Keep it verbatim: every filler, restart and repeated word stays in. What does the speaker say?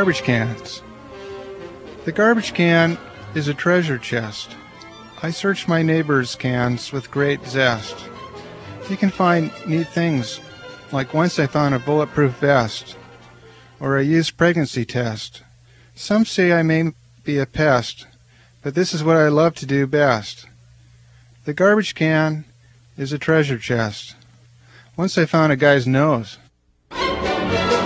Garbage cans. The garbage can is a treasure chest. I search my neighbor's cans with great zest. You can find neat things, like once I found a bulletproof vest, or a used pregnancy test. Some say I may be a pest, but this is what I love to do best. The garbage can is a treasure chest. Once I found a guy's nose.